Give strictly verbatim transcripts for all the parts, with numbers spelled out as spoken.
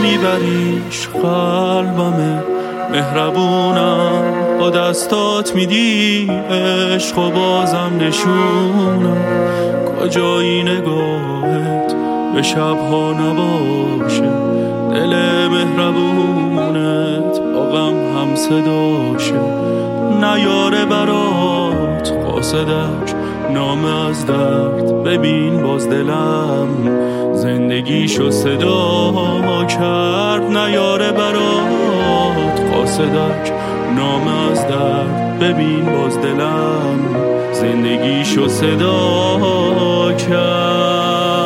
میبریش قلبمه مهربونم، با دستات میدی عشق و بازم نشونم. کجایی نگاهت به شبها نباشه، دل مهربونت با غم هم صداشه. نیاره برات قاصدک نامه از درد، ببین باز دلم زندگیشو صدا کرد. نیاره برات قاصدک نامه از درد، ببین باز دلم زندگیشو صدا کرد.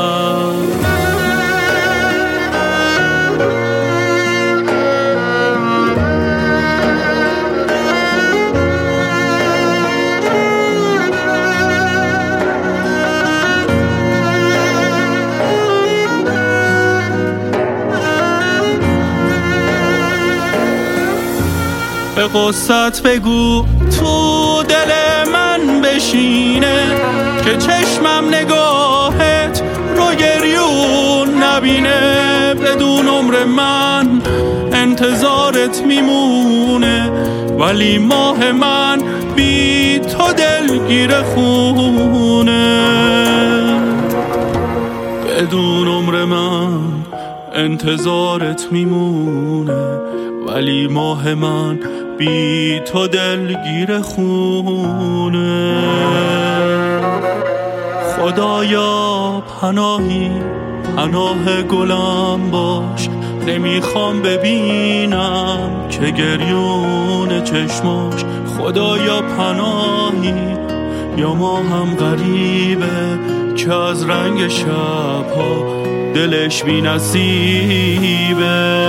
به قصت بگو تو دل من بشینه، که چشمم نگاهت رو گریون نبینه. بدون عمر من انتظارت میمونه، ولی ماه من بی تو دلگیر خونه. بدون عمر من انتظارت میمونه، ولی ماه من بی تو دلگیر خونه. خدایا پناهی پناه گلم باش، نمیخوام ببینم که گریون چشماش. خدایا پناهی یا ما هم غریبه، که از رنگ شبها دلش بی نصیبه.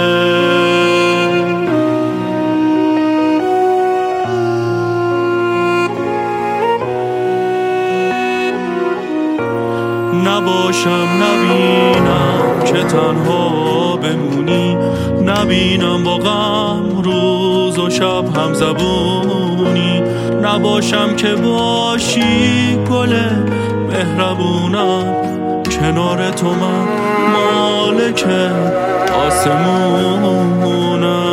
نباشم نبینم که تنها بمونی، نبینم با غم روز و شب هم زبونی. نباشم که باشی گل مهربونم، کنار تو من مالک آسمونم.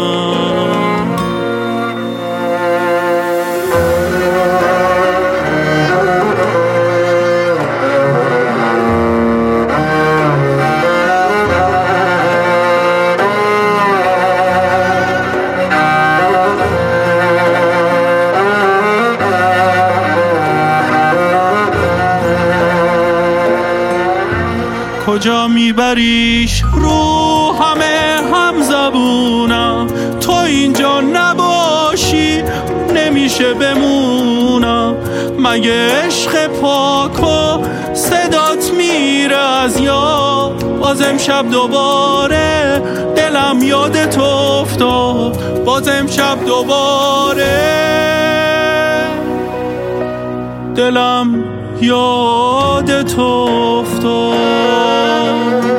کجا میبریش رو همه هم زبونم، تو اینجا نباشی نمیشه بمونم. مگه عشق پاک و صدات میره از یاد، باز امشب دوباره دلم یادت افتاد. باز امشب دوباره دلم یادت افتاد.